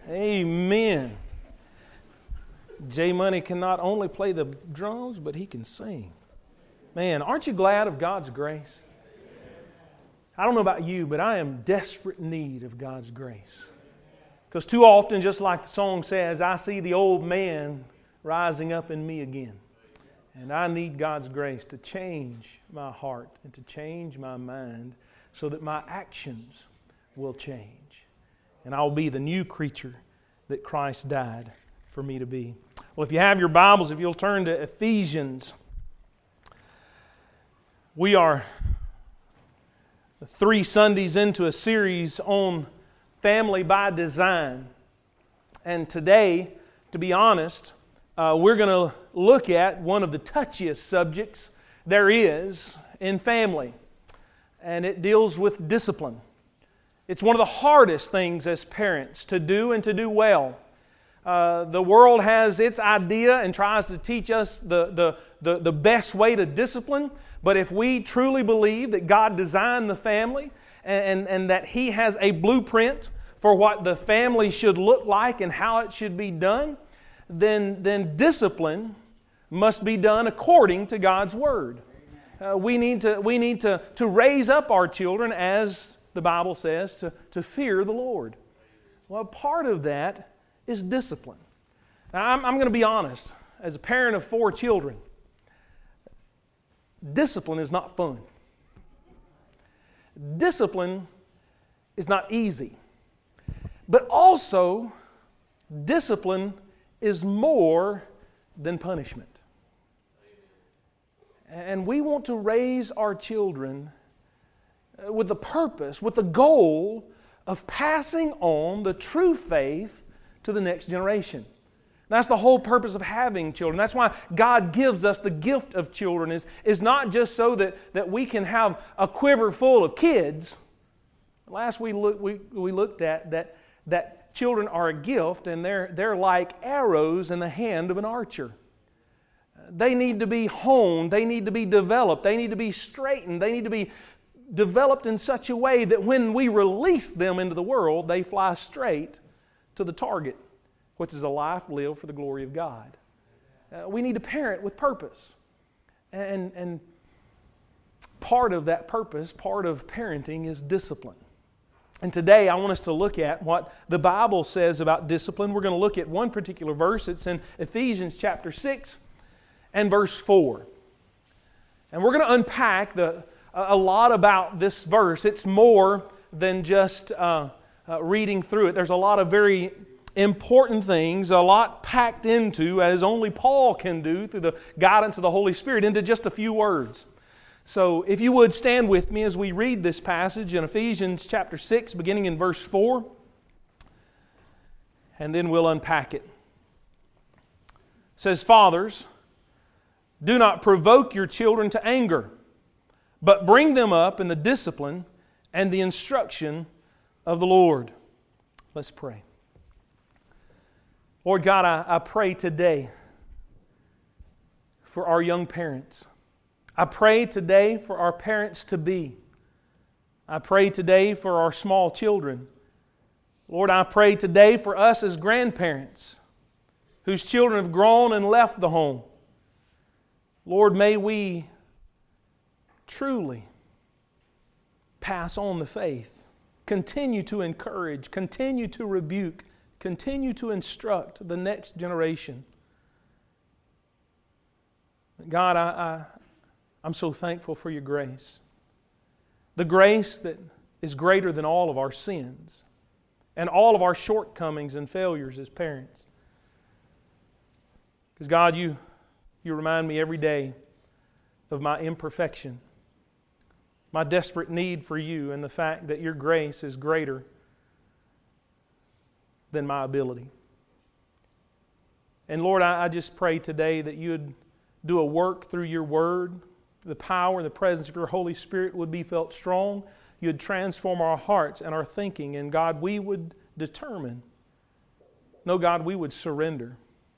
Amen. J Money can not only play the drums, but he can sing. Man, aren't you glad of God's grace? I don't know about you, but I am desperate need of God's grace. Because too often, just like the song says, I see the old man rising up in me again. And I need God's grace to change my heart and to change my mind so that my actions will change. And I will be the new creature that Christ died for me to be. Well, if you have your Bibles, if you'll turn to Ephesians, we are 3 Sundays into a series on family by design. And today, to be honest, we're going to look at one of the touchiest subjects there is in family. And it deals with discipline. It's one of the hardest things as parents to do and to do well. The world has its idea and tries to teach us the best way to discipline. But if we truly believe that God designed the family and that He has a blueprint for what the family should look like and how it should be done, then discipline must be done according to God's Word. We need to raise up our children, as the Bible says, to fear the Lord. Well, part of that is discipline. Now, I'm going to be honest. As a parent of 4 children, discipline is not fun. Discipline is not easy. But also, discipline is more than punishment. And we want to raise our children with the purpose, with the goal of passing on the true faith to the next generation. That's the whole purpose of having children. That's why God gives us the gift of children, is not just so that we can have a quiver full of kids. Last we looked at that children are a gift, and they're like arrows in the hand of an archer. They need to be honed. They need to be developed. They need to be straightened. They need to be developed in such a way that when we release them into the world, they fly straight to the target, which is a life lived for the glory of God. We need to parent with purpose. And part of that purpose, part of parenting, is discipline. And today I want us to look at what the Bible says about discipline. We're going to look at one particular verse. It's in Ephesians chapter 6 and verse 4. And we're going to unpack a lot about this verse. It's more than just reading through it. There's a lot of very important things, a lot packed into, as only Paul can do through the guidance of the Holy Spirit, into just a few words. So if you would stand with me as we read this passage in Ephesians chapter 6, beginning in verse 4, and then we'll unpack it. It says, "Fathers, do not provoke your children to anger, but bring them up in the discipline and the instruction of the Lord." Let's pray. Lord God, I pray today for our young parents. I pray today for our parents-to-be. I pray today for our small children. Lord, I pray today for us as grandparents whose children have grown and left the home. Lord, may we truly pass on the faith, continue to encourage, continue to rebuke, continue to instruct the next generation. God, I'm so thankful for your grace. The grace that is greater than all of our sins and all of our shortcomings and failures as parents. Because God, you remind me every day of my imperfection, my desperate need for you, and the fact that your grace is greater than my ability. And Lord, I just pray today that you would do a work through your word. The power and the presence of your Holy Spirit would be felt strong. You would transform our hearts and our thinking. And God, we would determine, no, God, we would surrender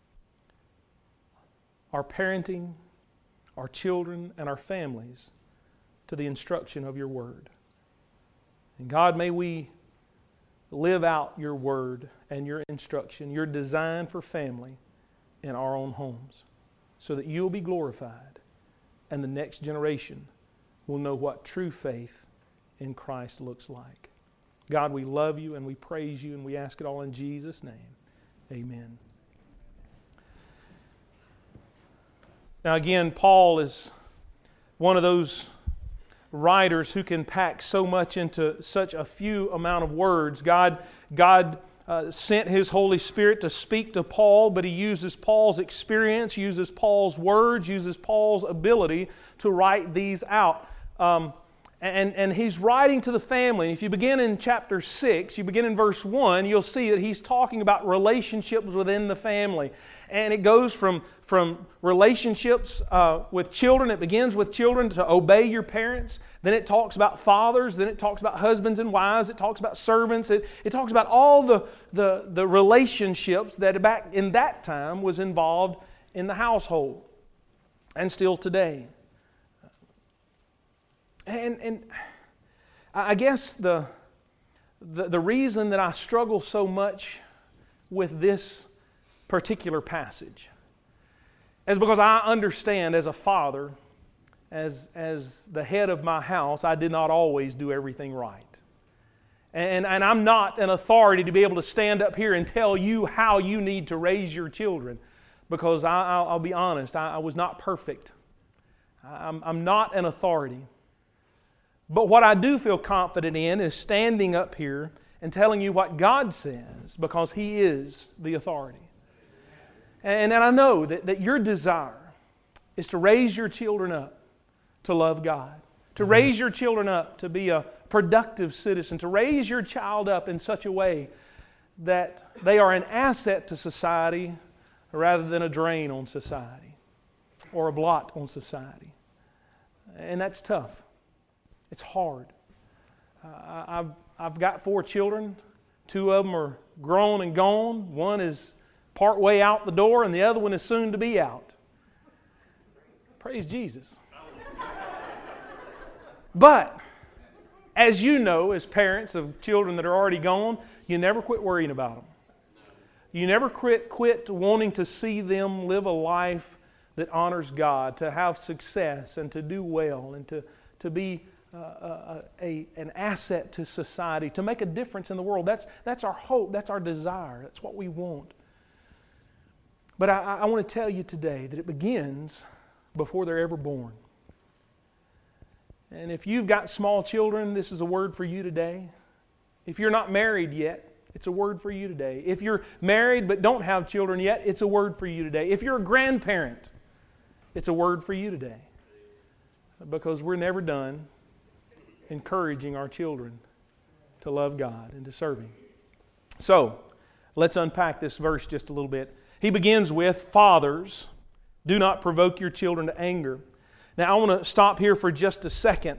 our parenting, our children, and our families to the instruction of your word. And God, may we live out your word and your instruction, your design for family in our own homes, so that you'll be glorified and the next generation will know what true faith in Christ looks like. God, we love you and we praise you and we ask it all in Jesus' name. Amen. Now again, Paul is one of those writers who can pack so much into such a few amount of words. God sent His Holy Spirit to speak to Paul, but He uses Paul's experience, uses Paul's words, uses Paul's ability to write these out. And he's writing to the family. If you begin in chapter 6, you begin in verse 1, you'll see that he's talking about relationships within the family. And it goes from relationships with children. It begins with children to obey your parents. Then it talks about fathers. Then it talks about husbands and wives. It talks about servants. It talks about all the relationships that back in that time was involved in the household. And still today. And I guess the reason that I struggle so much with this particular passage is because I understand as a father, as the head of my house, I did not always do everything right. And I'm not an authority to be able to stand up here and tell you how you need to raise your children, because I'll be honest, I was not perfect. I'm not an authority. But what I do feel confident in is standing up here and telling you what God says, because He is the authority. And I know that your desire is to raise your children up to love God, to raise your children up to be a productive citizen, to raise your child up in such a way that they are an asset to society rather than a drain on society or a blot on society. And that's tough. It's hard. I've got 4 children. 2 of them are grown and gone. One is part way out the door, and the other one is soon to be out. Praise Jesus. But, as you know, as parents of children that are already gone, you never quit worrying about them. You never quit wanting to see them live a life that honors God, to have success and to do well and to be an asset to society, to make a difference in the world. That's our hope. That's our desire. That's what we want. But I want to tell you today that it begins before they're ever born. And if you've got small children, this is a word for you today. If you're not married yet, it's a word for you today. If you're married but don't have children yet, it's a word for you today. If you're a grandparent, it's a word for you today. Because we're never done encouraging our children to love God and to serve Him. So, let's unpack this verse just a little bit. He begins with, "Fathers, do not provoke your children to anger." Now, I want to stop here for just a second.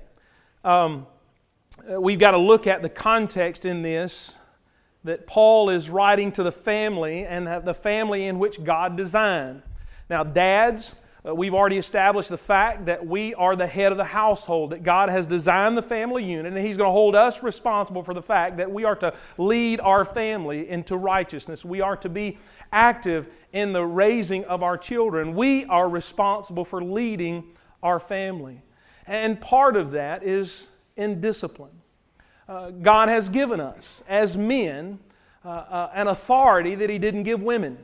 We've got to look at the context in this, that Paul is writing to the family and the family in which God designed. Now, dads, we've already established the fact that we are the head of the household, that God has designed the family unit, and He's going to hold us responsible for the fact that we are to lead our family into righteousness. We are to be active in the raising of our children. We are responsible for leading our family. And part of that is in discipline. God has given us, as men, an authority that He didn't give women.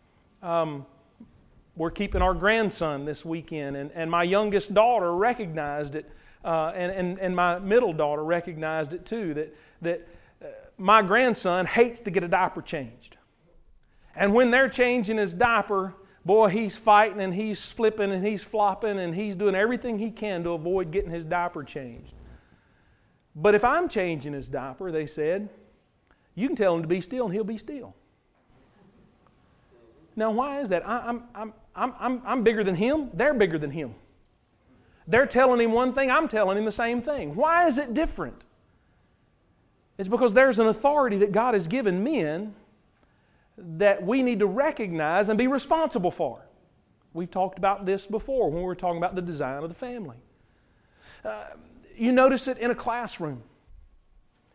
We're keeping our grandson this weekend, and my youngest daughter recognized it, and my middle daughter recognized it too, that my grandson hates to get a diaper changed. And when they're changing his diaper, boy, he's fighting and he's flipping and he's flopping and he's doing everything he can to avoid getting his diaper changed. But if I'm changing his diaper, they said, you can tell him to be still and he'll be still. Now, why is that? I'm bigger than him. They're bigger than him. They're telling him one thing. I'm telling him the same thing. Why is it different? It's because there's an authority that God has given men that we need to recognize and be responsible for. We've talked about this before when we were talking about the design of the family. You notice it in a classroom.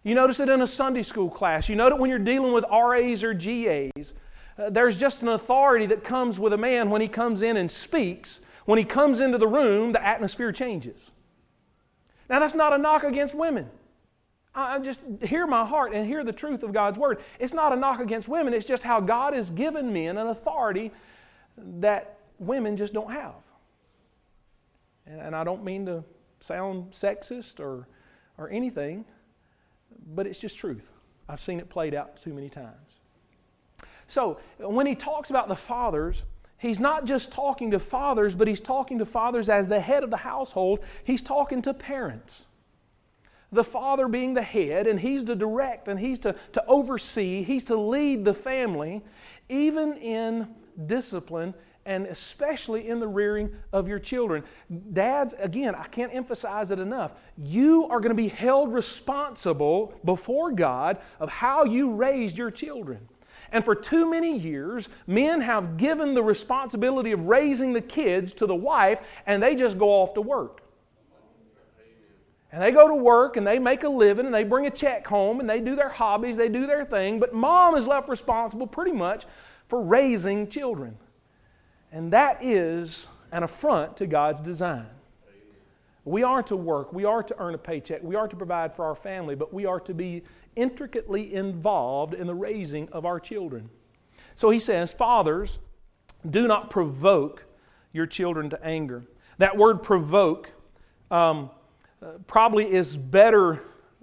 You notice it in a Sunday school class. You notice it when you're dealing with RAs or GAs. There's just an authority that comes with a man when he comes in and speaks. When he comes into the room, the atmosphere changes. Now, that's not a knock against women. I just hear my heart and hear the truth of God's Word. It's not a knock against women. It's just how God has given men an authority that women just don't have. And I don't mean to sound sexist or anything, but it's just truth. I've seen it played out too many times. So, when he talks about the fathers, he's not just talking to fathers, but he's talking to fathers as the head of the household. He's talking to parents. The father being the head, and he's to direct, and he's to oversee, he's to lead the family, even in discipline, and especially in the rearing of your children. Dads, again, I can't emphasize it enough. You are going to be held responsible before God of how you raised your children. And for too many years, men have given the responsibility of raising the kids to the wife, and they just go off to work. And they go to work, and they make a living, and they bring a check home, and they do their hobbies, they do their thing, but mom is left responsible pretty much for raising children. And that is an affront to God's design. We are to work, we are to earn a paycheck, we are to provide for our family, but we are to be intricately involved in the raising of our children. So he says, fathers, do not provoke your children to anger. That word provoke probably is better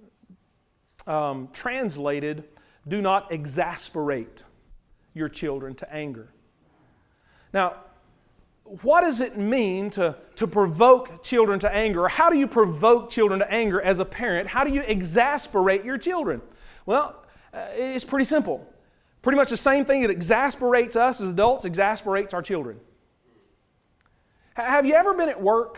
translated, do not exasperate your children to anger. Now, what does it mean to provoke children to anger? Or how do you provoke children to anger as a parent? How do you exasperate your children? Well, it's pretty simple. Pretty much the same thing that exasperates us as adults exasperates our children. Have you ever been at work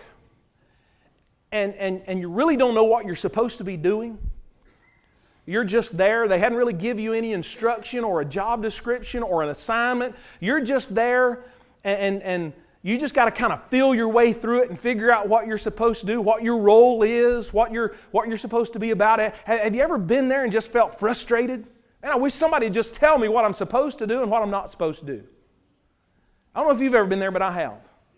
and you really don't know what you're supposed to be doing? You're just there. They hadn't really give you any instruction or a job description or an assignment. You're just there and you just got to kind of feel your way through it and figure out what you're supposed to do, what your role is, what you're supposed to be about. Have you ever been there and just felt frustrated? Man, I wish somebody would just tell me what I'm supposed to do and what I'm not supposed to do. I don't know if you've ever been there, but I have.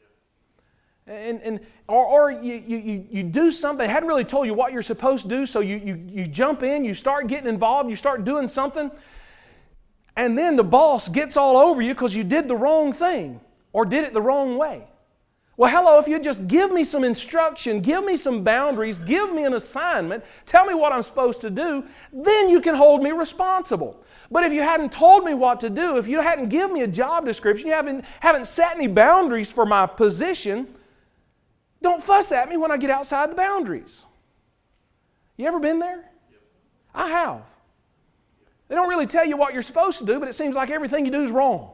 Or you do something, they hadn't really told you what you're supposed to do, so you jump in, you start getting involved, you start doing something, and then the boss gets all over you because you did the wrong thing or did it the wrong way. Well, hello, if you just give me some instruction, give me some boundaries, give me an assignment, tell me what I'm supposed to do, then you can hold me responsible. But if you hadn't told me what to do, if you hadn't given me a job description, you haven't set any boundaries for my position, don't fuss at me when I get outside the boundaries. You ever been there? I have. They don't really tell you what you're supposed to do, but it seems like everything you do is wrong.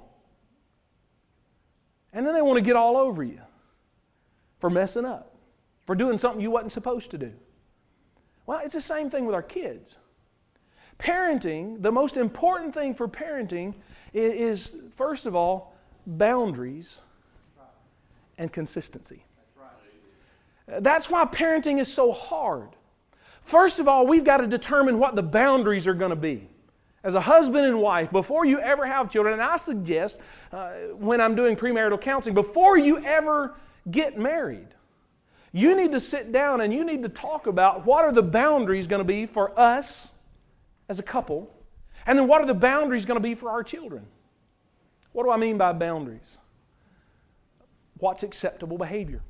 And then they want to get all over you for messing up, for doing something you wasn't supposed to do. Well, it's the same thing with our kids. Parenting, the most important thing for parenting is first of all, boundaries and consistency. That's why parenting is so hard. First of all, we've got to determine what the boundaries are going to be. As a husband and wife, before you ever have children, and I suggest when I'm doing premarital counseling, before you ever get married, you need to sit down and you need to talk about what are the boundaries going to be for us as a couple, and then what are the boundaries going to be for our children. What do I mean by boundaries? What's acceptable behavior?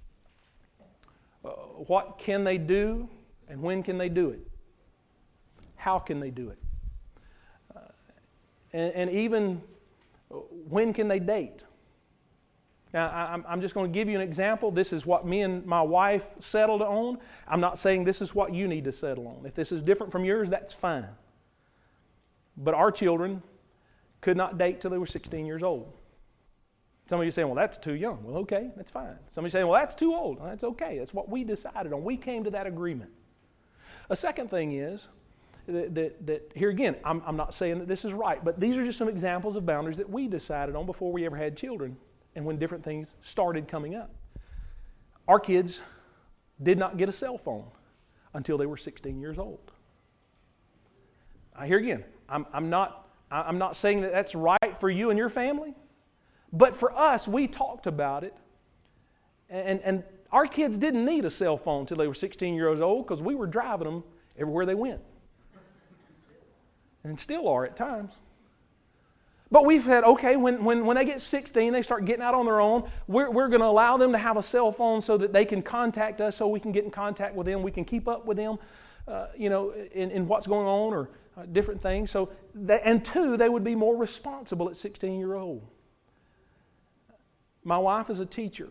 What can they do and when can they do it? How can they do it? And even when can they date? Now, I'm just going to give you an example. This is what me and my wife settled on. I'm not saying this is what you need to settle on. If this is different from yours, that's fine. But our children could not date till they were 16 years old. Some of you saying, well, that's too young. Well, okay, that's fine. Some of you saying, well, that's too old. Well, that's okay. That's what we decided on. We came to that agreement. A second thing is that here again, I'm not saying that this is right, but these are just some examples of boundaries that we decided on before we ever had children and when different things started coming up. Our kids did not get a cell phone until they were 16 years old. Here again, I'm not saying that that's right for you and your family, but for us, we talked about it, and our kids didn't need a cell phone until they were 16 years old because we were driving them everywhere they went, and still are at times. But we've had, okay, when they get 16, they start getting out on their own, we're going to allow them to have a cell phone so that they can contact us, so we can get in contact with them, we can keep up with them, in what's going on or different things. So, and two, they would be more responsible at 16-year-old. My wife is a teacher,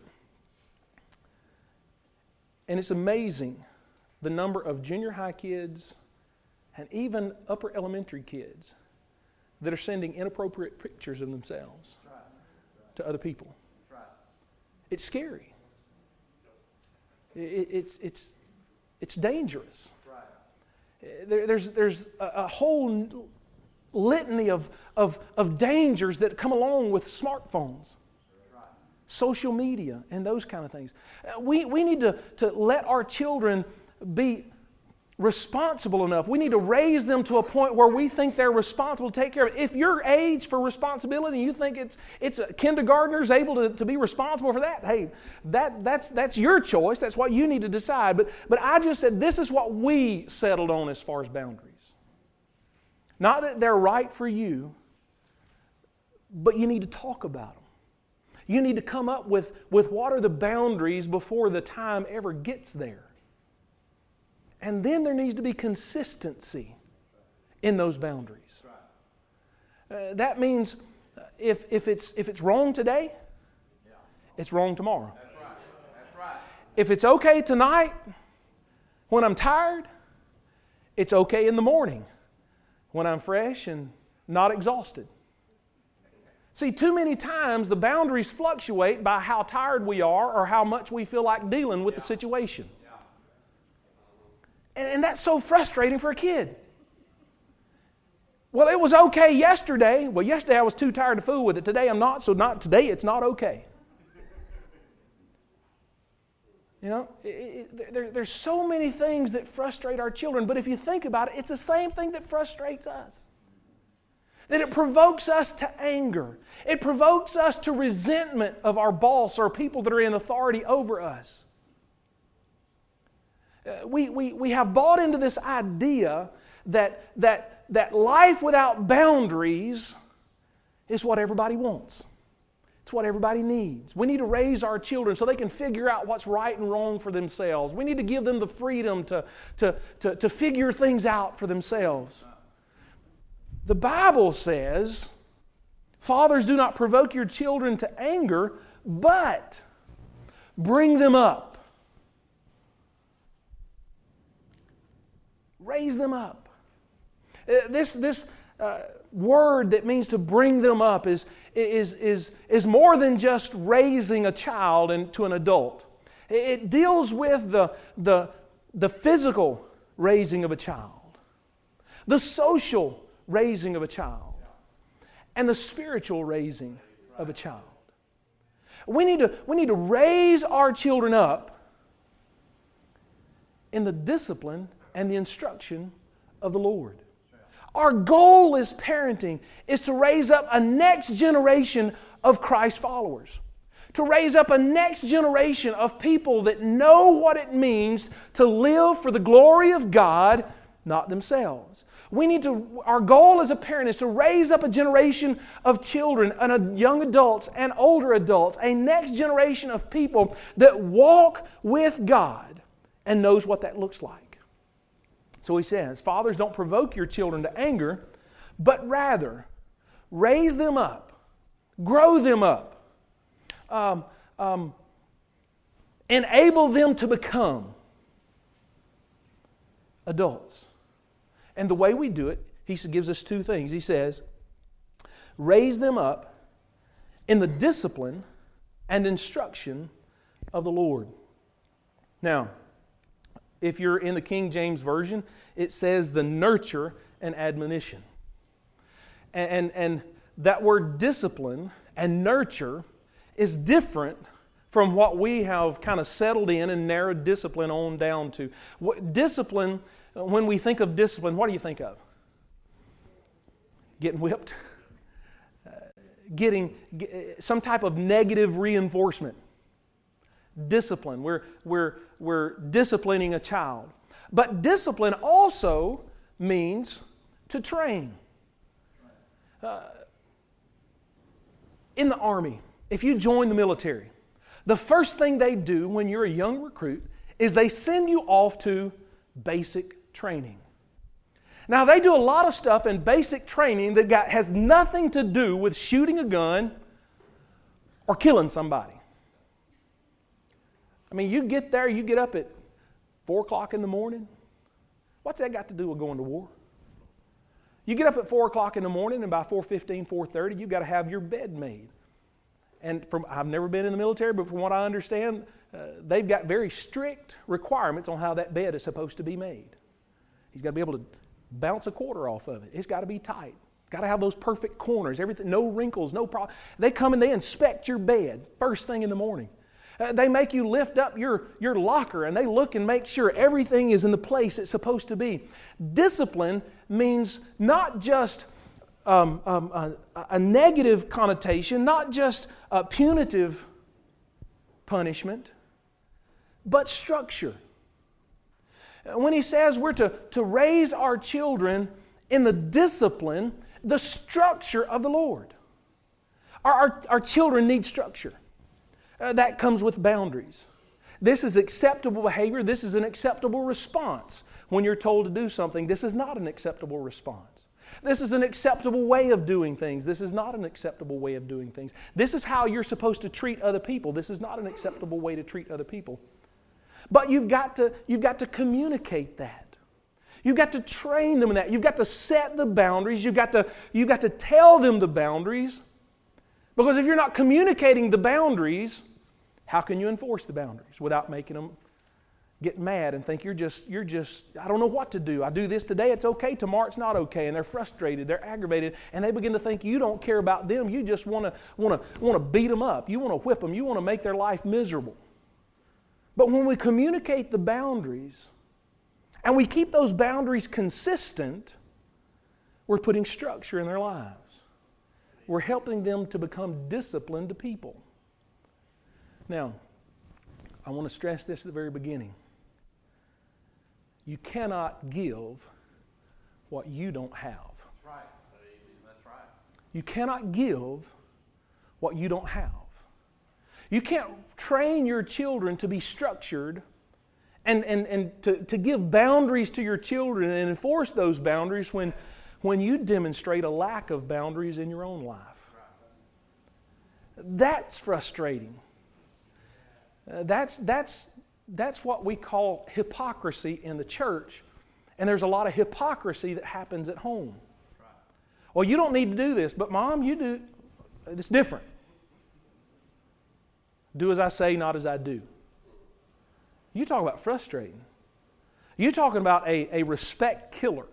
and it's amazing the number of junior high kids and even upper elementary kids that are sending inappropriate pictures of themselves to other people. It's scary. It's dangerous. There's a whole litany of dangers that come along with smartphones, social media, and those kind of things. We need to let our children be responsible enough. We need to raise them to a point where we think they're responsible to take care of it. If your age for responsibility, you think it's kindergartners able to be responsible for that, hey, that's your choice. That's what you need to decide. But I just said this is what we settled on as far as boundaries. Not that they're right for you, but you need to talk about them. You need to come up with what are the boundaries before the time ever gets there. And then there needs to be consistency in those boundaries. That means if it's wrong today, it's wrong tomorrow. That's right. If it's okay tonight when I'm tired, it's okay in the morning when I'm fresh and not exhausted. See, too many times the boundaries fluctuate by how tired we are or how much we feel like dealing with the situation. And that's so frustrating for a kid. Well, it was okay yesterday. Well, yesterday I was too tired to fool with it. Today I'm not, so not today it's not okay. You know, there's so many things that frustrate our children, but if you think about it, it's the same thing that frustrates us. That it provokes us to anger. It provokes us to resentment of our boss or people that are in authority over us. We have bought into this idea that life without boundaries is what everybody wants. It's what everybody needs. We need to raise our children so they can figure out what's right and wrong for themselves. We need to give them the freedom to figure things out for themselves. The Bible says, fathers, do not provoke your children to anger, but bring them up. Raise them up. This word that means to bring them up is more than just raising a child into an adult. It deals with the physical raising of a child, the social raising of a child, and the spiritual raising of a child. We need to raise our children up in the discipline and the instruction of the Lord. Our goal as parenting is to raise up a next generation of Christ followers. To raise up a next generation of people that know what it means to live for the glory of God, not themselves. Our goal as a parent is to raise up a generation of children and young adults and older adults, a next generation of people that walk with God and knows what that looks like. So he says, fathers, don't provoke your children to anger, but rather raise them up, grow them up, enable them to become adults. And the way we do it, he gives us two things. He says, raise them up in the discipline and instruction of the Lord. Now, if you're in the King James Version, it says the nurture and admonition. And that word discipline and nurture is different from what we have kind of settled in and narrowed discipline on down to. Discipline, when we think of discipline, what do you think of? getting whipped, getting some type of negative reinforcement. Discipline. We're disciplining a child. But discipline also means to train. In the Army, if you join the military, the first thing they do when you're a young recruit is they send you off to basic training. Now, they do a lot of stuff in basic training that has nothing to do with shooting a gun or killing somebody. I mean, you get there, you get up at 4 o'clock in the morning. What's that got to do with going to war? You get up at 4 o'clock in the morning, and by 4:15, 4:30, you've got to have your bed made. And I've never been in the military, but from what I understand, they've got very strict requirements on how that bed is supposed to be made. He's got to be able to bounce a quarter off of it. It's got to be tight. Got to have those perfect corners, everything, no wrinkles, no problem. They come and they inspect your bed first thing in the morning. They make you lift up your locker, and they look and make sure everything is in the place it's supposed to be. Discipline means not just a negative connotation, not just a punitive punishment, but structure. When he says we're to raise our children in the discipline, the structure of the Lord. Our children need structure. That comes with boundaries. This is acceptable behavior. This is an acceptable response. When you're told to do something, this is not an acceptable response. This is an acceptable way of doing things. This is not an acceptable way of doing things. This is how you're supposed to treat other people. This is not an acceptable way to treat other people. But you've got to communicate that. You've got to train them in that. You've got to set the boundaries. You've got to tell them the boundaries. Because if you're not communicating the boundaries, how can you enforce the boundaries without making them get mad and think you're just I don't know what to do. I do this today, it's okay. Tomorrow it's not okay, and they're frustrated, they're aggravated, and they begin to think you don't care about them. You just want to beat them up. You want to whip them. You want to make their life miserable. But when we communicate the boundaries and we keep those boundaries consistent, we're putting structure in their lives. We're helping them to become disciplined people. Now, I want to stress this at the very beginning. You cannot give what you don't have. That's right. That's right. You cannot give what you don't have. You can't train your children to be structured and to give boundaries to your children and enforce those boundaries when you demonstrate a lack of boundaries in your own life. That's frustrating. That's what we call hypocrisy in the church. And there's a lot of hypocrisy that happens at home. Well, you don't need to do this, but Mom, you do. It's different. Do as I say, not as I do. You talk about frustrating. You're talking about a respect killer.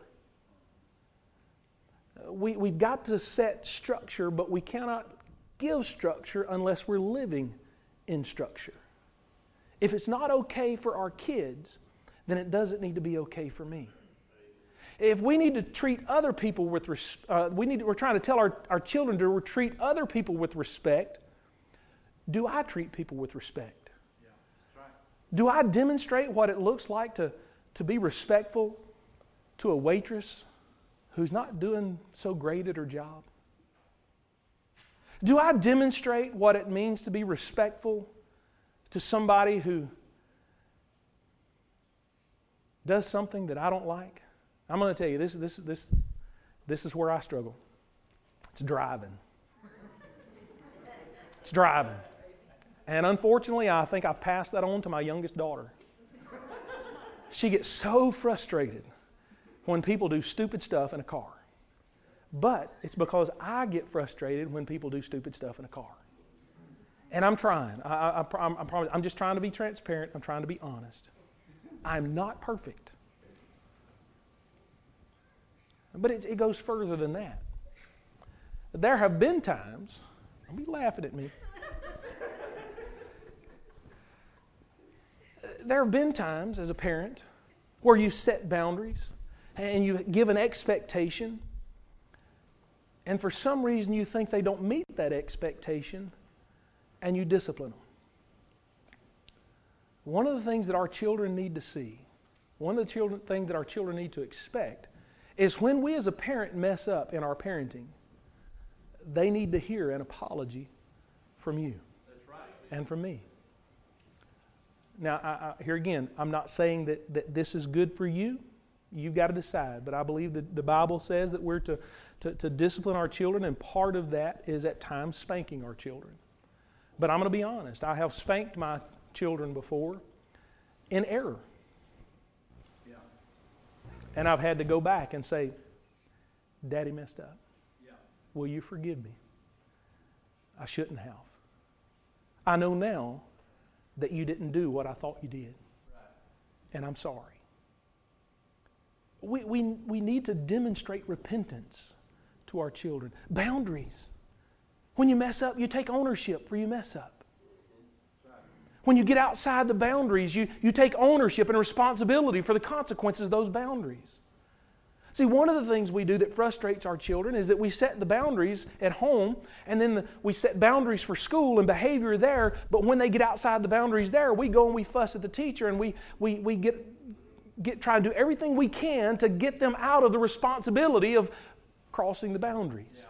We've got to set structure, but we cannot give structure unless we're living in structure. If it's not okay for our kids, then it doesn't need to be okay for me. If we need to treat other people with we're trying to tell our children to treat other people with respect, do I treat people with respect? Yeah, that's right. Do I demonstrate what it looks like to be respectful to a waitress who's not doing so great at her job? Do I demonstrate what it means to be respectful to somebody who does something that I don't like? I'm going to tell you, this is where I struggle. It's driving. It's driving. And unfortunately, I think I've passed that on to my youngest daughter. She gets so frustrated when people do stupid stuff in a car. But it's because I get frustrated when people do stupid stuff in a car. And I'm trying. I promise. I'm just trying to be transparent. I'm trying to be honest. I'm not perfect. But it goes further than that. There have been times, don't be laughing at me. There have been times as a parent where you set boundaries and you give an expectation and for some reason you think they don't meet that expectation, and you discipline them. One of the things that our children need to see, one of the things that our children need to expect, is when we as a parent mess up in our parenting, they need to hear an apology from you. That's right. And from me. Now, here again, I'm not saying that this is good for you. You've got to decide. But I believe that the Bible says that we're to discipline our children, and part of that is at times spanking our children. But I'm going to be honest. I have spanked my children before in error. Yeah. And I've had to go back and say, Daddy messed up. Yeah. Will you forgive me? I shouldn't have. I know now that you didn't do what I thought you did. Right. And I'm sorry. We need to demonstrate repentance to our children. Boundaries. When you mess up, you take ownership for your mess up. When you get outside the boundaries, you take ownership and responsibility for the consequences of those boundaries. See, one of the things we do that frustrates our children is that we set the boundaries at home, and then we set boundaries for school and behavior there, but when they get outside the boundaries there, we go and we fuss at the teacher, and we try to do everything we can to get them out of the responsibility of crossing the boundaries. Yeah.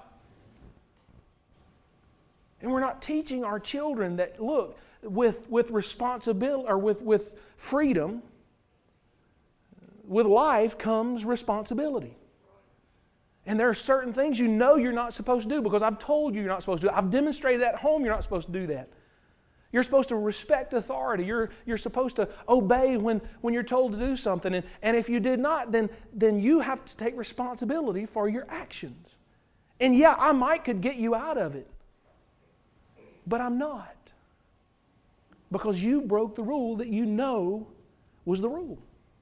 And we're not teaching our children that, look, with responsibility, or with freedom, with life comes responsibility. And there are certain things you know you're not supposed to do because I've told you you're not supposed to do it. I've demonstrated at home you're not supposed to do that. You're supposed to respect authority. You're supposed to obey when you're told to do something. And if you did not, then you have to take responsibility for your actions. And yeah, I could get you out of it. But I'm not. Because you broke the rule that you know was the rule.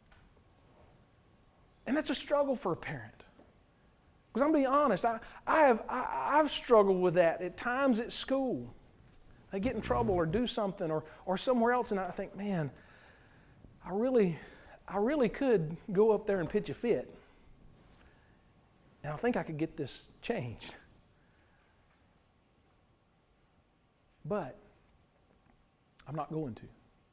And that's a struggle for a parent. Because I'm being honest, I've struggled with that at times at school. I get in trouble or do something or somewhere else, and I think, man, I really could go up there and pitch a fit. And I think I could get this changed. But I'm not going to.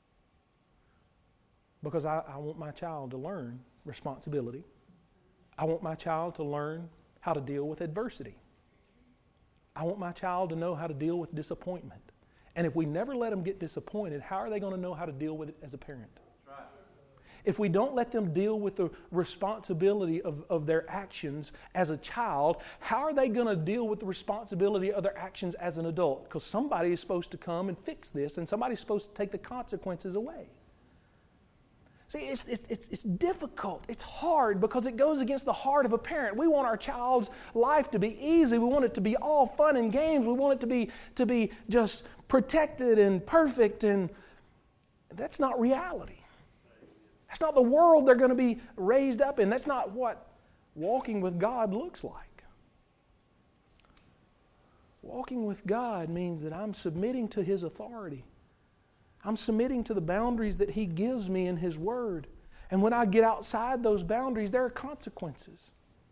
Because I want my child to learn responsibility. I want my child to learn how to deal with adversity. I want my child to know how to deal with disappointment. And if we never let them get disappointed, how are they going to know how to deal with it as a parent? That's right. If we don't let them deal with the responsibility of their actions as a child, how are they going to deal with the responsibility of their actions as an adult? Because somebody is supposed to come and fix this, and somebody's supposed to take the consequences away. See, it's difficult. It's hard because it goes against the heart of a parent. We want our child's life to be easy. We want it to be all fun and games. We want it to be just protected and perfect, and that's not reality. That's not the world they're going to be raised up in. That's not what walking with God looks like. Walking with God means that I'm submitting to His authority. I'm submitting to the boundaries that He gives me in His Word. And when I get outside those boundaries, there are consequences.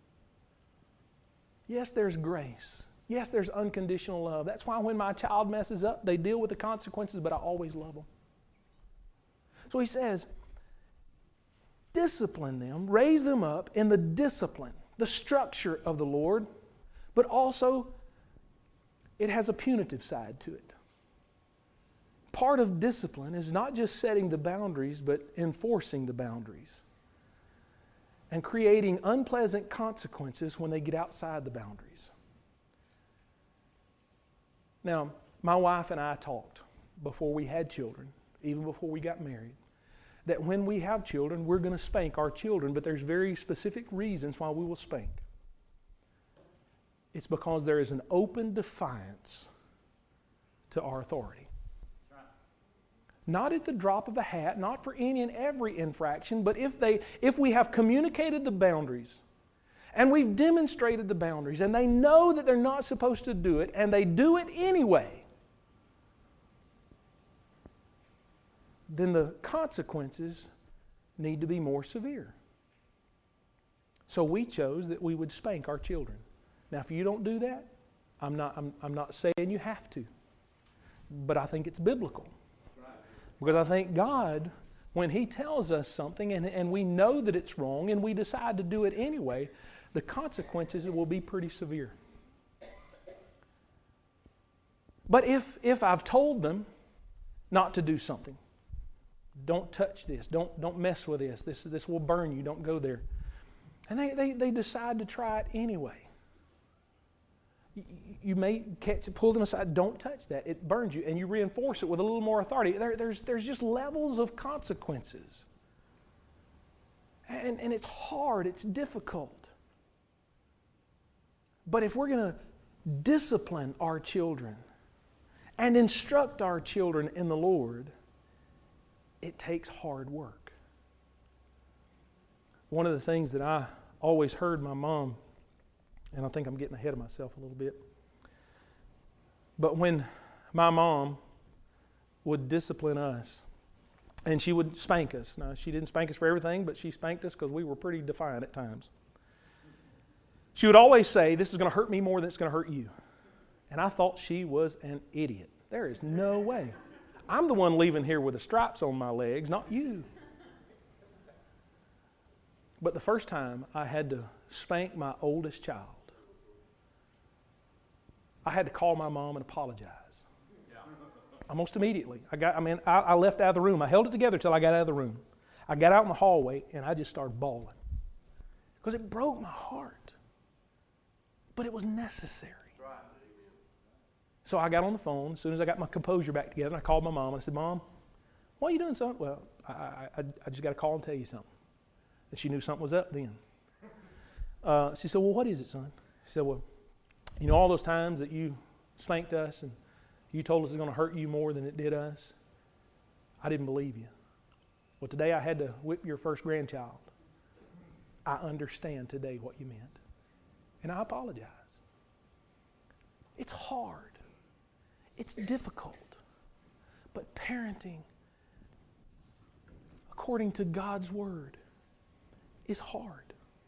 Yes, there's grace. Yes, there's unconditional love. That's why when my child messes up, they deal with the consequences, but I always love them. So He says, discipline them, raise them up in the discipline, the structure of the Lord, but also it has a punitive side to it. Part of discipline is not just setting the boundaries, but enforcing the boundaries and creating unpleasant consequences when they get outside the boundaries. Now, my wife and I talked before we had children, even before we got married, that when we have children, we're going to spank our children, but there's very specific reasons why we will spank. It's because there is an open defiance to our authority. Not at the drop of a hat, not for any and every infraction, but if we have communicated the boundaries and we've demonstrated the boundaries and they know that they're not supposed to do it and they do it anyway, then the consequences need to be more severe. So we chose that we would spank our children. Now, if you don't do that, I'm not saying you have to, but I think it's biblical. Because I think God, when He tells us something and we know that it's wrong and we decide to do it anyway, the consequences will be pretty severe. But if I've told them not to do something, don't touch this, don't mess with this will burn you, don't go there, and they decide to try it anyway, you may pull them aside, don't touch that, it burns you, and you reinforce it with a little more authority. There's just levels of consequences. And it's hard, it's difficult. But if we're going to discipline our children and instruct our children in the Lord, it takes hard work. One of the things that I always heard my mom, and I think I'm getting ahead of myself a little bit, but when my mom would discipline us, and she would spank us. Now, she didn't spank us for everything, but she spanked us because we were pretty defiant at times. She would always say, this is going to hurt me more than it's going to hurt you. And I thought she was an idiot. There is no way. I'm the one leaving here with the stripes on my legs, not you. But the first time I had to spank my oldest child, I had to call my mom and apologize. Almost immediately. I left out of the room. I held it together till I got out of the room. I got out in the hallway and I just started bawling. Because it broke my heart. But it was necessary. So I got on the phone as soon as I got my composure back together, and I called my mom and I said, Mom, what are you doing, son? Well, I just got to call and tell you something. And she knew something was up then. She said, well, what is it, son? She said, well, you know all those times that you spanked us and you told us it's going to hurt you more than it did us? I didn't believe you. Well, today I had to whip your first grandchild. I understand today what you meant. And I apologize. It's hard. It's difficult. But parenting, according to God's Word, is hard.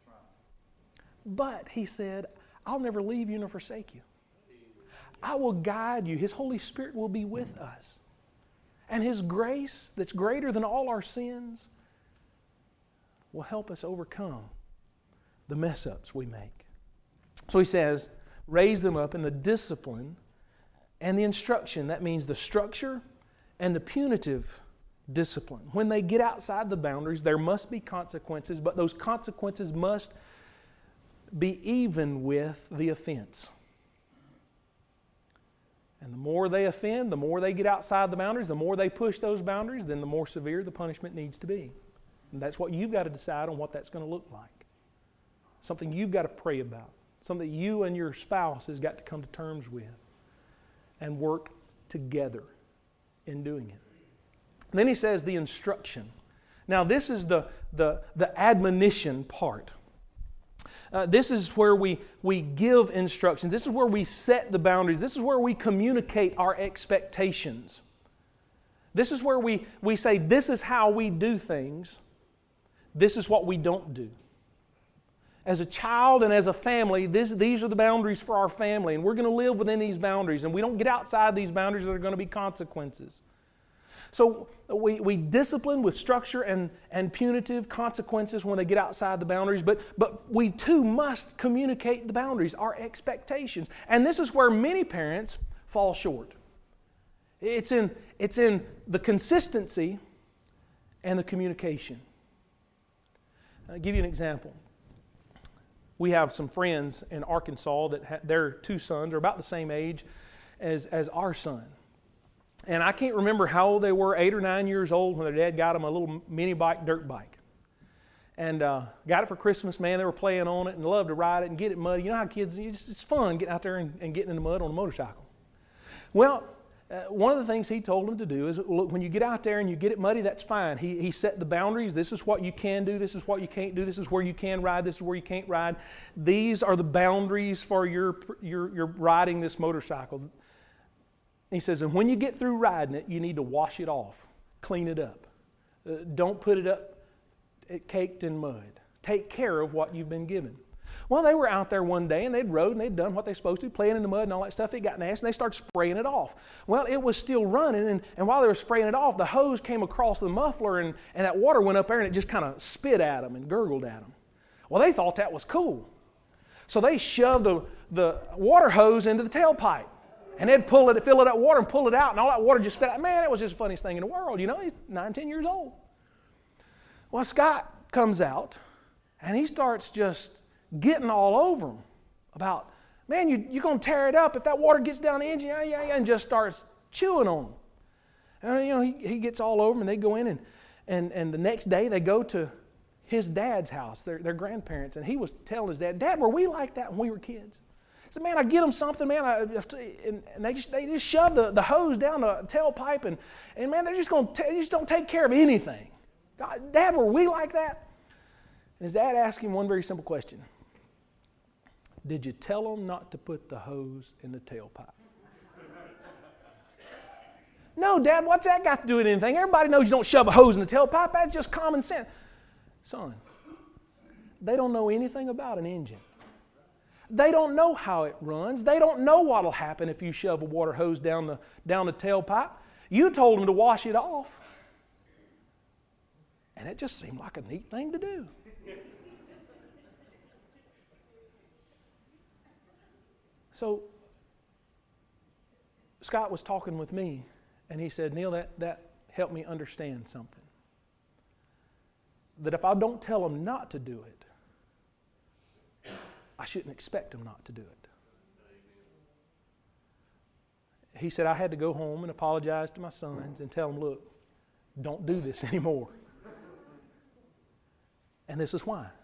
But He said, I'll never leave you nor forsake you. I will guide you. His Holy Spirit will be with us. And His grace, that's greater than all our sins, will help us overcome the mess-ups we make. So He says, raise them up in the discipline and the instruction. That means the structure and the punitive discipline. When they get outside the boundaries, there must be consequences, but those consequences must be even with the offense. And the more they offend, the more they get outside the boundaries, the more they push those boundaries, then the more severe the punishment needs to be. And that's what you've got to decide on what that's going to look like. Something you've got to pray about. Something that you and your spouse has got to come to terms with and work together in doing it. And then he says the instruction. Now this is the admonition part. This is where we give instructions. This is where we set the boundaries. This is where we communicate our expectations. This is where we say, this is how we do things. This is what we don't do. As a child and as a family, these are the boundaries for our family, and we're going to live within these boundaries, and we don't get outside these boundaries, there are going to be consequences. So we discipline with structure and punitive consequences when they get outside the boundaries, but we too must communicate the boundaries, our expectations. And this is where many parents fall short. It's in the consistency and the communication. I'll give you an example. We have some friends in Arkansas that their two sons are about the same age as our son. And I can't remember how old they were, 8 or 9 years old, when their dad got them a little mini bike, dirt bike. And got it for Christmas, man. They were playing on it and loved to ride it and get it muddy. You know how kids, it's fun getting out there and getting in the mud on a motorcycle. Well, one of the things he told them to do is, look, when you get out there and you get it muddy, that's fine. He set the boundaries. This is what you can do. This is what you can't do. This is where you can ride. This is where you can't ride. These are the boundaries for your riding this motorcycle. He says, and when you get through riding it, you need to wash it off, clean it up. Don't put it up caked in mud. Take care of what you've been given. Well, they were out there one day, and they'd rode, and they'd done what they're supposed to, playing in the mud and all that stuff. It got nasty, and they started spraying it off. Well, it was still running, and while they were spraying it off, the hose came across the muffler, and that water went up there, and it just kind of spit at them and gurgled at them. Well, they thought that was cool. So they shoved the water hose into the tailpipe. And they'd fill it up with water and pull it out, and all that water just spit out. Man, it was just the funniest thing in the world. You know, he's 9, 10 years old. Well, Scott comes out, and he starts just getting all over him about, man, you're going to tear it up if that water gets down the engine, and just starts chewing on him. And, you know, he gets all over him, and they go in, and the next day they go to his dad's house, their grandparents, and he was telling his dad, were we like that when we were kids? He said, man, I get them something, man, and they just shove the hose down the tailpipe, and man, they just don't take care of anything. Dad, were we like that? And his dad asked him one very simple question. Did you tell them not to put the hose in the tailpipe? No, Dad, what's that got to do with anything? Everybody knows you don't shove a hose in the tailpipe. That's just common sense. Son, they don't know anything about an engine. They don't know how it runs. They don't know what will happen if you shove a water hose down the tailpipe. You told them to wash it off. And it just seemed like a neat thing to do. So Scott was talking with me, and he said, Neil, that helped me understand something. That if I don't tell them not to do it, I shouldn't expect them not to do it. He said, I had to go home and apologize to my sons and tell them, look, don't do this anymore. And this is why.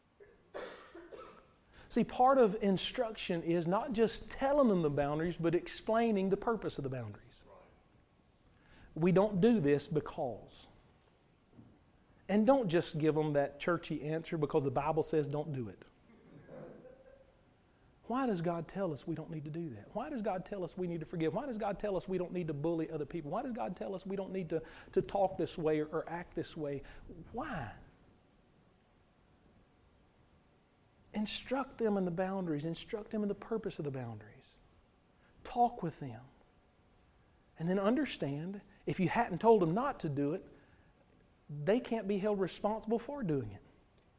See, part of instruction is not just telling them the boundaries, but explaining the purpose of the boundaries. We don't do this because. And don't just give them that churchy answer because the Bible says don't do it. Why does God tell us we don't need to do that? Why does God tell us we need to forgive? Why does God tell us we don't need to bully other people? Why does God tell us we don't need to talk this way or act this way? Why? Instruct them in the boundaries. Instruct them in the purpose of the boundaries. Talk with them. And then understand, if you hadn't told them not to do it, they can't be held responsible for doing it.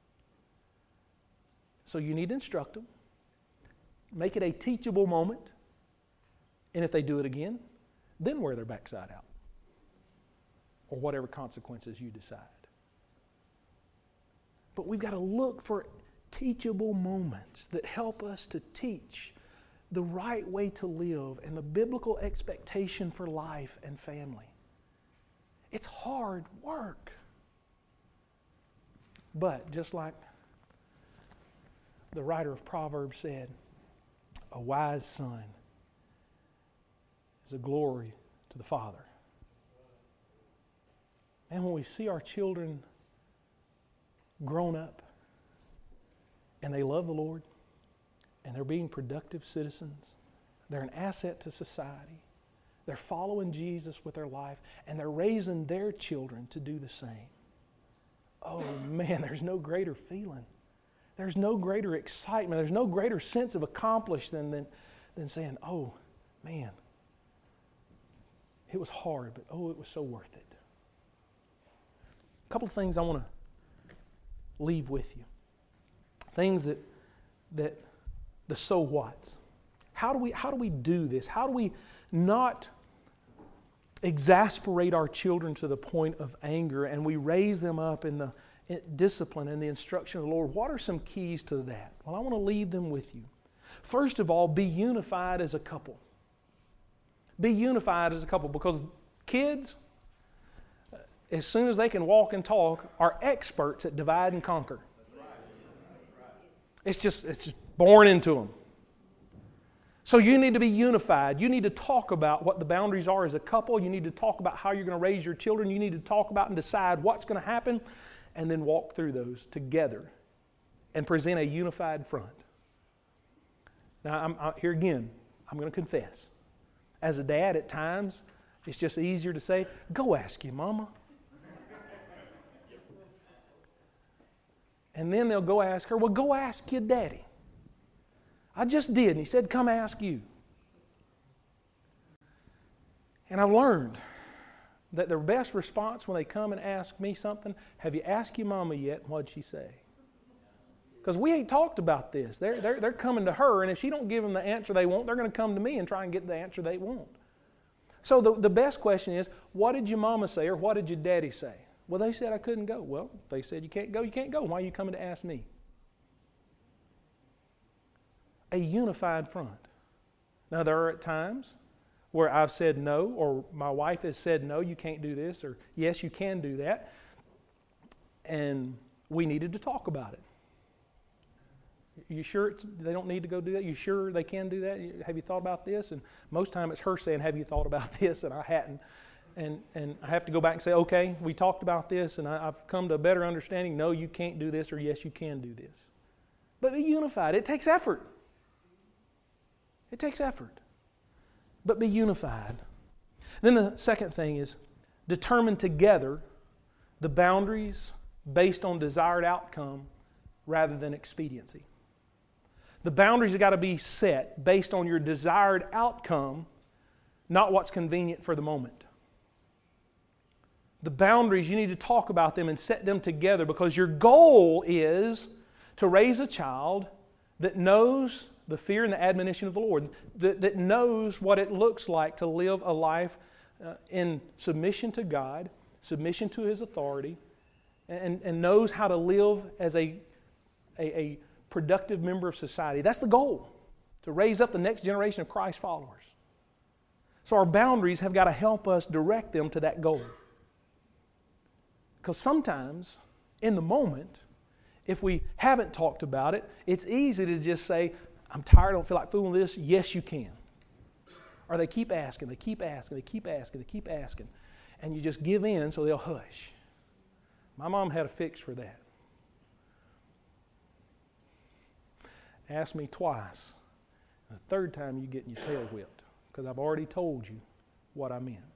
So you need to instruct them. Make it a teachable moment. And if they do it again, then wear their backside out. Or whatever consequences you decide. But we've got to look for teachable moments that help us to teach the right way to live and the biblical expectation for life and family. It's hard work. But just like the writer of Proverbs said, a wise son is a glory to the father. And when we see our children grown up and they love the Lord and they're being productive citizens, they're an asset to society, they're following Jesus with their life, and they're raising their children to do the same. Oh man, there's no greater feeling. There's no greater excitement. There's no greater sense of accomplishment than saying, oh man, it was hard, but oh, it was so worth it. A couple of things I want to leave with you. Things that the so whats. How do we do this? How do we not exasperate our children to the point of anger, and we raise them up in the discipline and the instruction of the Lord? What are some keys to that? Well, I want to leave them with you. First of all, be unified as a couple. Be unified as a couple, because kids, as soon as they can walk and talk, are experts at divide and conquer. It's just born into them. So you need to be unified. You need to talk about what the boundaries are as a couple. You need to talk about how you're going to raise your children. You need to talk about and decide what's going to happen, and then walk through those together and present a unified front. Now, here again, I'm going to confess. As a dad, at times, it's just easier to say, go ask your mama. And then they'll go ask her, well, go ask your daddy. I just did, and he said, come ask you. And I've learned that their best response when they come and ask me something, have you asked your mama yet? What'd she say? Because we ain't talked about this. They're coming to her, and if she don't give them the answer they want, they're going to come to me and try and get the answer they want. So the best question is, what did your mama say or what did your daddy say? Well, they said I couldn't go. Well, they said you can't go, you can't go. Why are you coming to ask me? A unified front. Now, there are times where I've said no, or my wife has said no, you can't do this, or yes, you can do that. And we needed to talk about it. You sure they don't need to go do that? You sure they can do that? Have you thought about this? And most time it's her saying, have you thought about this? And I hadn't. And I have to go back and say, okay, we talked about this, and I've come to a better understanding. No, you can't do this, or yes, you can do this. But be unified. It takes effort. It takes effort. But be unified. Then the second thing is determine together the boundaries based on desired outcome rather than expediency. The boundaries have got to be set based on your desired outcome, not what's convenient for the moment. The boundaries, you need to talk about them and set them together because your goal is to raise a child that knows the fear and the admonition of the Lord, that knows what it looks like to live a life in submission to God, submission to His authority, and knows how to live as a productive member of society. That's the goal, to raise up the next generation of Christ followers. So our boundaries have got to help us direct them to that goal. Because sometimes, in the moment, if we haven't talked about it, it's easy to just say, I'm tired, I don't feel like fooling this. Yes, you can. Or they keep asking, they keep asking, they keep asking, they keep asking. And you just give in so they'll hush. My mom had a fix for that. Ask me twice. The third time you getting your tail whipped because I've already told you what I meant.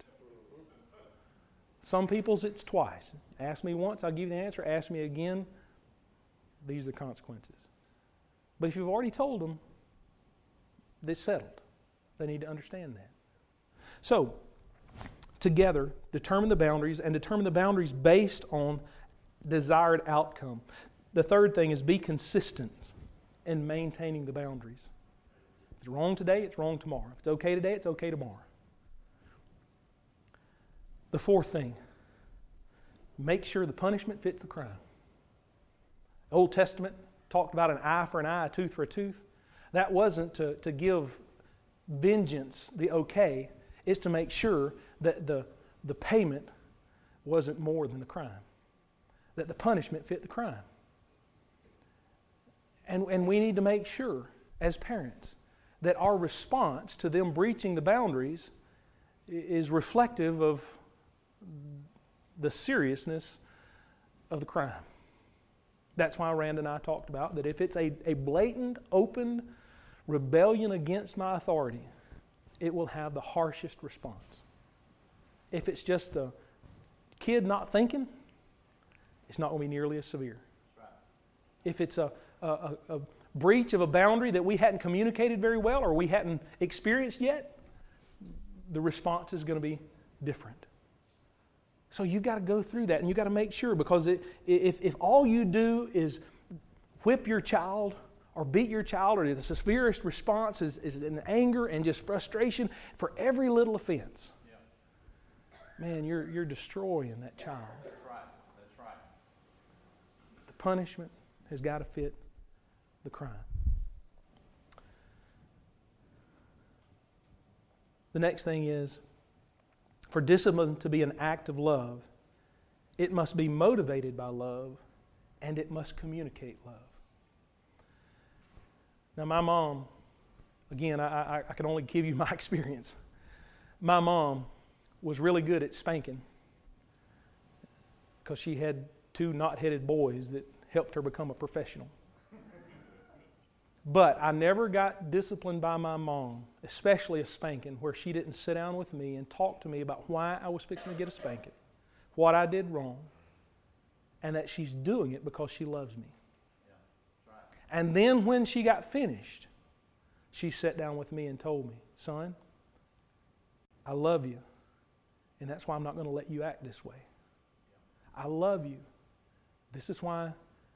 Some people's it's twice. Ask me once, I'll give you the answer. Ask me again, these are the consequences. But if you've already told them, it's settled. They need to understand that. So, together, determine the boundaries and determine the boundaries based on desired outcome. The third thing is be consistent in maintaining the boundaries. If it's wrong today, it's wrong tomorrow. If it's okay today, it's okay tomorrow. The fourth thing, make sure the punishment fits the crime. The Old Testament talked about an eye for an eye, a tooth for a tooth. That wasn't to give vengeance the okay. It's to make sure that the payment wasn't more than the crime. That the punishment fit the crime. And we need to make sure, as parents, that our response to them breaching the boundaries is reflective of the seriousness of the crime. That's why Rand and I talked about that if it's a blatant, open rebellion against my authority, it will have the harshest response. If it's just a kid not thinking, it's not going to be nearly as severe. Right. If it's a breach of a boundary that we hadn't communicated very well or we hadn't experienced yet, the response is going to be different. So you've got to go through that and you've got to make sure, because if all you do is whip your child or beat your child, or the severest response is in anger and just frustration for every little offense, man, you're destroying that child. That's right. That's right. The punishment has got to fit the crime. The next thing is, for discipline to be an act of love, it must be motivated by love and it must communicate love. Now my mom, again, I can only give you my experience. My mom was really good at spanking because she had two knot-headed boys that helped her become a professional. But I never got disciplined by my mom, especially a spanking, where she didn't sit down with me and talk to me about why I was fixing to get a spanking, what I did wrong, and that she's doing it because she loves me. And then when she got finished, she sat down with me and told me, son, I love you, and that's why I'm not going to let you act this way. I love you. This is why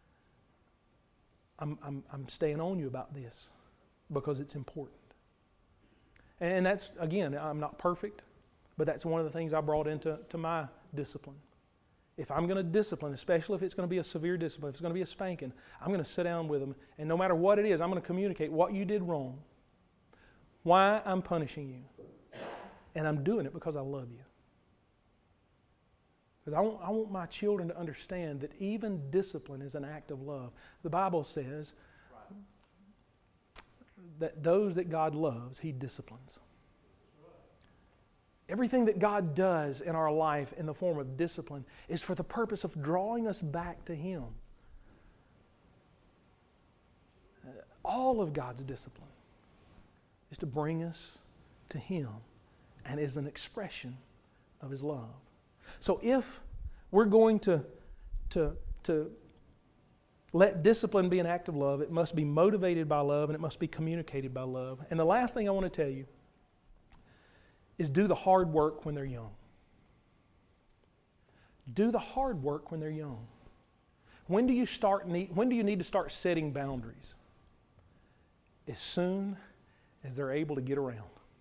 I'm staying on you about this, because it's important. And that's, again, I'm not perfect, but that's one of the things I brought into my discipline. If I'm going to discipline, especially if it's going to be a severe discipline, if it's going to be a spanking, I'm going to sit down with them, and no matter what it is, I'm going to communicate what you did wrong, why I'm punishing you, and I'm doing it because I love you. Because I want my children to understand that even discipline is an act of love. The Bible says that those that God loves, He disciplines. Everything that God does in our life in the form of discipline is for the purpose of drawing us back to Him. All of God's discipline is to bring us to Him and is an expression of His love. So if we're going to let discipline be an act of love, it must be motivated by love and it must be communicated by love. And the last thing I want to tell you is do the hard work when they're young. Do the hard work when they're young. When do you need to start setting boundaries? As soon as they're able to get around.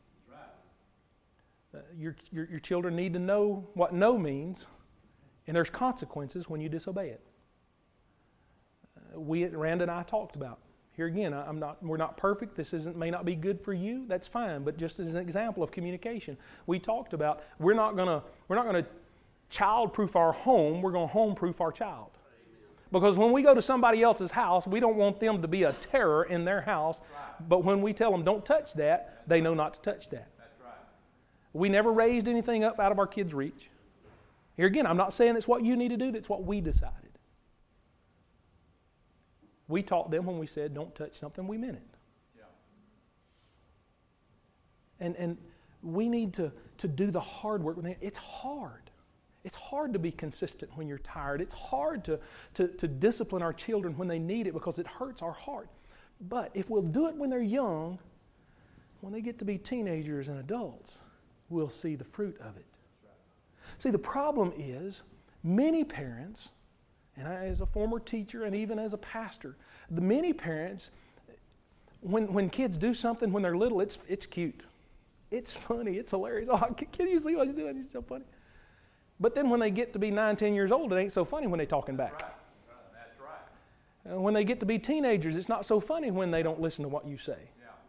Your children need to know what no means, and there's consequences when you disobey it. Randa and I talked about. Here again, we're not perfect. This may not be good for you. That's fine. But just as an example of communication, we talked about we're not going to child-proof our home. We're going to home-proof our child. Because when we go to somebody else's house, we don't want them to be a terror in their house. But when we tell them don't touch that, they know not to touch that. We never raised anything up out of our kids' reach. Here again, I'm not saying it's what you need to do. That's what we decided. We taught them when we said don't touch something, we meant it. Yeah. And we need to do the hard work. It's hard. It's hard to be consistent when you're tired. It's hard to discipline our children when they need it because it hurts our heart. But if we'll do it when they're young, when they get to be teenagers and adults, we'll see the fruit of it. See, the problem is many parents, and I, as a former teacher and even as a pastor, the many parents, when kids do something when they're little, it's cute. It's funny. It's hilarious. Oh, can you see what he's doing? He's so funny. But then when they get to be 9, 10 years old, it ain't so funny when they're talking back. That's right. When they get to be teenagers, it's not so funny when they don't listen to what you say.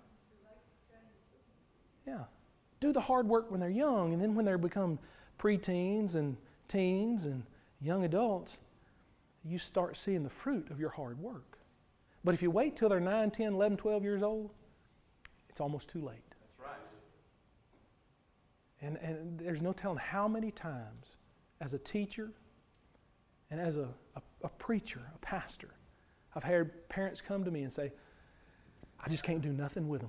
Yeah. Do the hard work when they're young, and then when they become preteens and teens and young adults, you start seeing the fruit of your hard work. But if you wait till they're 9, 10, 11, 12 years old, it's almost too late. That's right. And there's no telling how many times as a teacher and as a preacher, a pastor, I've had parents come to me and say, I just can't do nothing with them.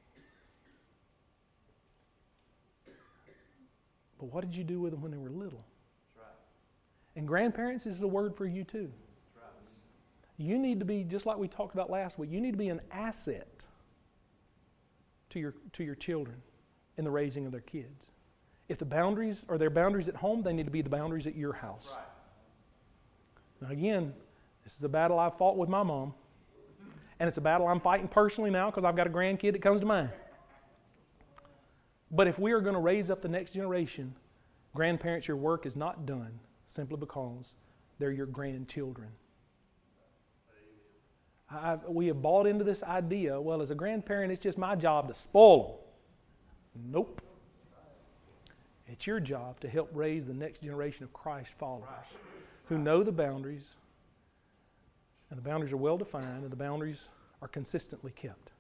But what did you do with them when they were little? That's right. And grandparents, this is a word for you too. That's right. You need to be, just like we talked about last week, you need to be an asset to your children in the raising of their kids. If the boundaries are their boundaries at home, they need to be the boundaries at your house. Right. Now again, this is a battle I've fought with my mom. And it's a battle I'm fighting personally now because I've got a grandkid that comes to mind. But if we are going to raise up the next generation, grandparents, your work is not done simply because they're your grandchildren. We have bought into this idea, well, as a grandparent, it's just my job to spoil them. Nope. It's your job to help raise the next generation of Christ followers who know the boundaries, and the boundaries are well defined, and the boundaries are consistently kept.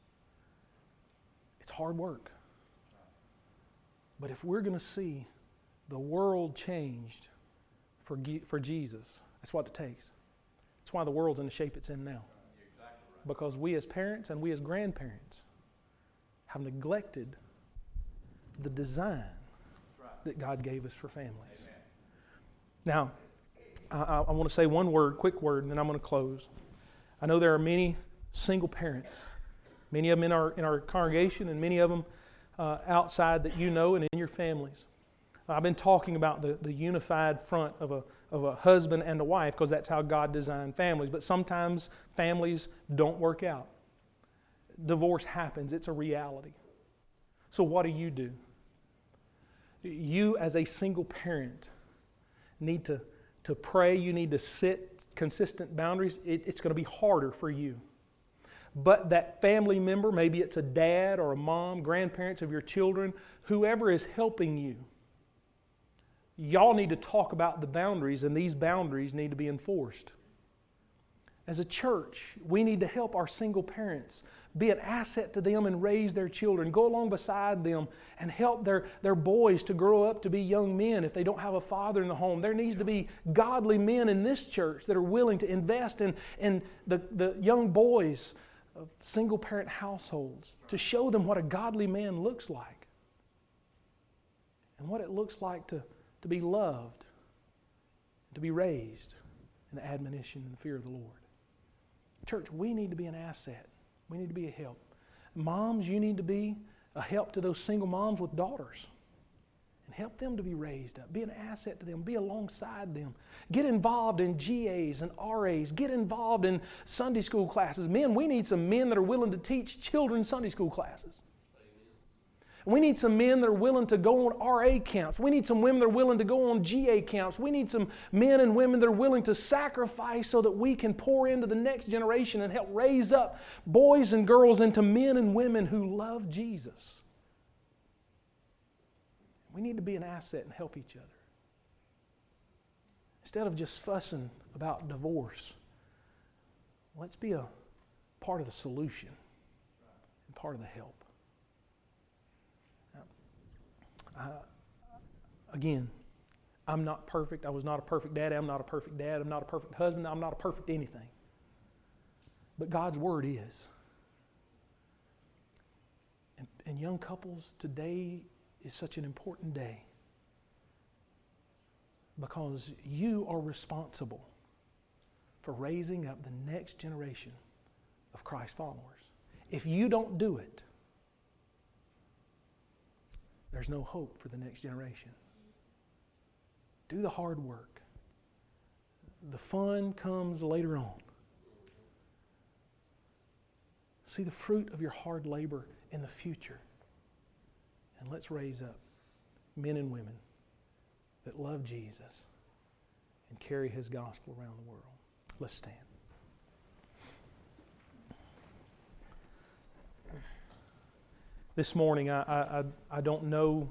It's hard work. But if we're going to see the world changed for Jesus, that's what it takes. That's why the world's in the shape it's in now. Because we as parents and we as grandparents have neglected the design that God gave us for families. Now, I want to say one word, quick word, and then I'm going to close. I know there are many single parents, many of them in our congregation and many of them outside that you know and in your families. I've been talking about the unified front of a husband and a wife because that's how God designed families. But sometimes families don't work out. Divorce happens. It's a reality. So what do? You as a single parent need to pray. You need to set consistent boundaries. It's going to be harder for you. But that family member, maybe it's a dad or a mom, grandparents of your children, whoever is helping you, y'all need to talk about the boundaries, and these boundaries need to be enforced. As a church, we need to help our single parents, be an asset to them and raise their children. Go along beside them and help their boys to grow up to be young men if they don't have a father in the home. There needs to be godly men in this church that are willing to invest in the young boys of single parent households to show them what a godly man looks like and what it looks like to be loved, to be raised in the admonition and the fear of the Lord. Church, we need to be an asset. We need to be a help. Moms, you need to be a help to those single moms with daughters and help them to be raised up. Be an asset to them. Be alongside them. Get involved in GAs and RAs. Get involved in Sunday school classes. Men, we need some men that are willing to teach children Sunday school classes. We need some men that are willing to go on RA camps. We need some women that are willing to go on GA camps. We need some men and women that are willing to sacrifice so that we can pour into the next generation and help raise up boys and girls into men and women who love Jesus. We need to be an asset and help each other. Instead of just fussing about divorce, let's be a part of the solution and part of the help. Again, I'm not perfect. I was not a perfect daddy. I'm not a perfect dad. I'm not a perfect husband. I'm not a perfect anything. But God's Word is. And young couples, today is such an important day because you are responsible for raising up the next generation of Christ followers. If you don't do it, there's no hope for the next generation. Do the hard work. The fun comes later on. See the fruit of your hard labor in the future. And let's raise up men and women that love Jesus and carry His gospel around the world. Let's stand. This morning, I don't know.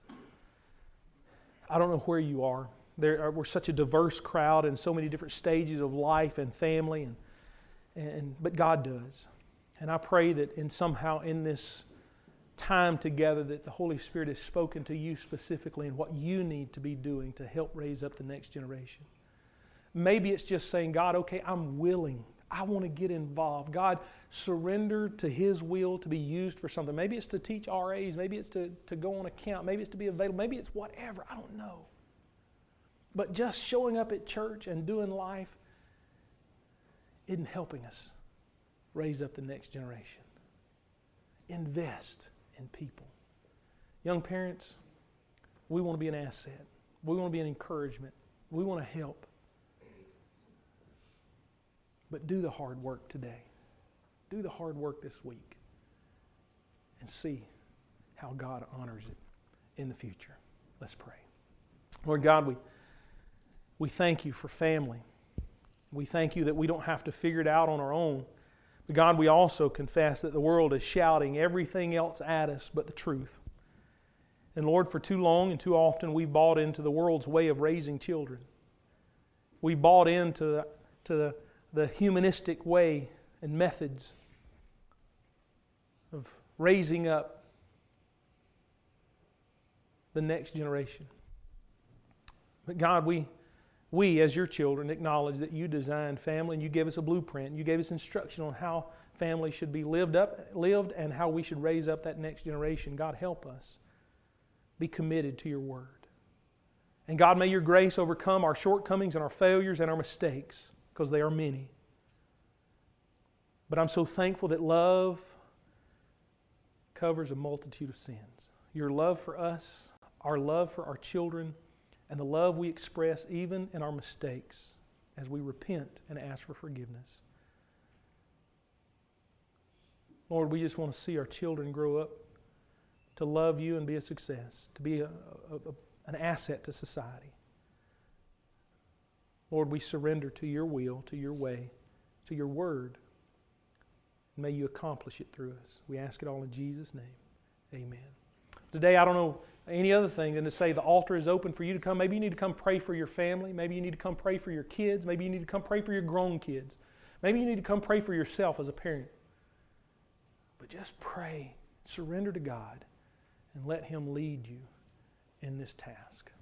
I don't know where you are. We're such a diverse crowd in so many different stages of life and family, but God does. And I pray that somehow in this time together that the Holy Spirit has spoken to you specifically and what you need to be doing to help raise up the next generation. Maybe it's just saying, God, okay, I'm willing. I want to get involved. God, surrender to His will to be used for something. Maybe it's to teach RAs. Maybe it's to go on a camp. Maybe it's to be available. Maybe it's whatever. I don't know. But just showing up at church and doing life isn't helping us raise up the next generation. Invest in people. Young parents, we want to be an asset. We want to be an encouragement. We want to help. But do the hard work today. Do the hard work this week. And see how God honors it in the future. Let's pray. Lord God, we thank You for family. We thank You that we don't have to figure it out on our own. But God, we also confess that the world is shouting everything else at us but the truth. And Lord, for too long and too often we've bought into the world's way of raising children. We bought into the humanistic way and methods of raising up the next generation. But God, we as Your children acknowledge that You designed family and You gave us a blueprint. You gave us instruction on how family should be lived and how we should raise up that next generation. God, help us be committed to Your Word. And God, may Your grace overcome our shortcomings and our failures and our mistakes, because they are many. But I'm so thankful that love covers a multitude of sins. Your love for us, our love for our children, and the love we express even in our mistakes as we repent and ask for forgiveness. Lord, we just want to see our children grow up to love you and be a success, to be an asset to society. Lord, we surrender to your will, to your way, to your word. May you accomplish it through us. We ask it all in Jesus' name. Amen. Today, I don't know any other thing than to say the altar is open for you to come. Maybe you need to come pray for your family. Maybe you need to come pray for your kids. Maybe you need to come pray for your grown kids. Maybe you need to come pray for yourself as a parent. But just pray, surrender to God, and let Him lead you in this task.